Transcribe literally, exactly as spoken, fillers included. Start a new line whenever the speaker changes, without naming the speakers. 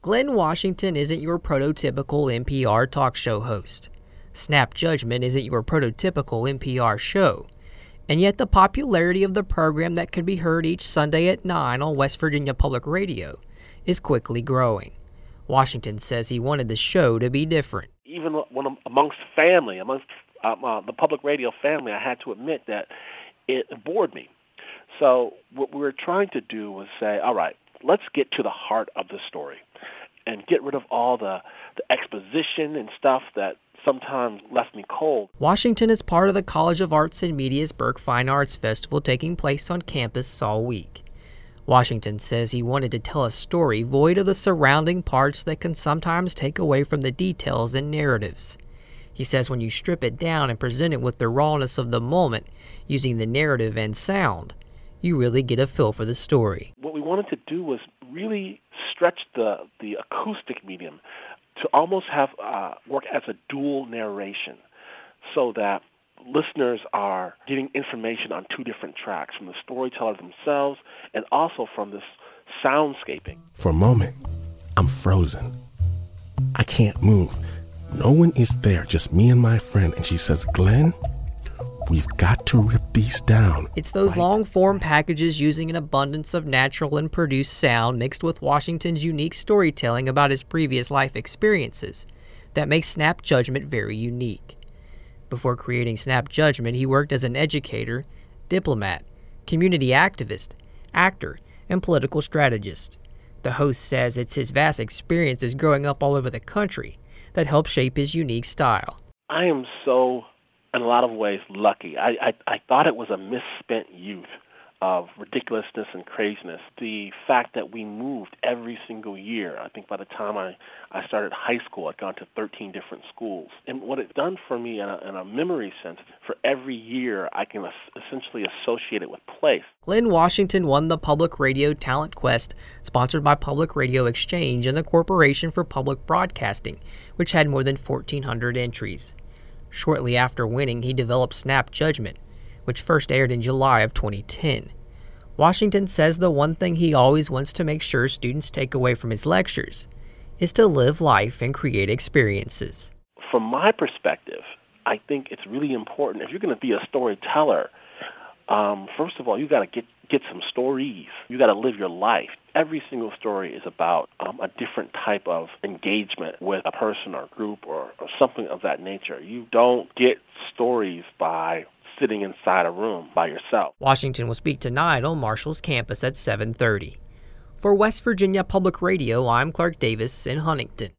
Glenn Washington isn't your prototypical N P R talk show host. Snap Judgment isn't your prototypical N P R show. And yet the popularity of the program that could be heard each Sunday at nine on West Virginia Public Radio is quickly growing. Washington says he wanted the show to be different.
Even when I'm amongst family, amongst um, uh, the public radio family, I had to admit that it bored me. So what we were trying to do was say, all right, let's get to the heart of the story and get rid of all the, the exposition and stuff that sometimes left me cold.
Washington is part of the College of Arts and Media's Burke Fine Arts Festival taking place on campus all week. Washington says he wanted to tell a story void of the surrounding parts that can sometimes take away from the details and narratives. He says when you strip it down and present it with the rawness of the moment, using the narrative and sound, you really get a feel for the story.
What we wanted to do was really stretch the, the acoustic medium to almost have uh, work as a dual narration so that listeners are getting information on two different tracks, from the storyteller themselves and also from this soundscaping.
For a moment, I'm frozen. I can't move. No one is there, just me and my friend. And she says, Glenn, we've got to rip these down.
It's those
right?
long-form packages using an abundance of natural and produced sound mixed with Washington's unique storytelling about his previous life experiences that makes Snap Judgment very unique. Before creating Snap Judgment, he worked as an educator, diplomat, community activist, actor, and political strategist. The host says it's his vast experiences growing up all over the country that help shape his unique style.
I am so, in a lot of ways, lucky. I, I, I thought it was a misspent youth of ridiculousness and craziness. The fact that we moved every single year. I think by the time I, I started high school, I'd gone to thirteen different schools. And what it's done for me in a, in a memory sense, for every year I can essentially associate it with place.
Glenn Washington won the Public Radio Talent Quest, sponsored by Public Radio Exchange and the Corporation for Public Broadcasting, which had more than fourteen hundred entries. Shortly after winning, he developed Snap Judgment, which first aired in July of twenty ten. Washington says the one thing he always wants to make sure students take away from his lectures is to live life and create experiences.
From my perspective, I think it's really important, if you're going to be a storyteller, um, first of all, you got to get get some stories. You got to live your life. Every single story is about um, a different type of engagement with a person or group or, or something of that nature. You don't get stories by sitting inside a room by yourself.
Washington will speak tonight on Marshall's campus at seven thirty. For West Virginia Public Radio, I'm Clark Davis in Huntington.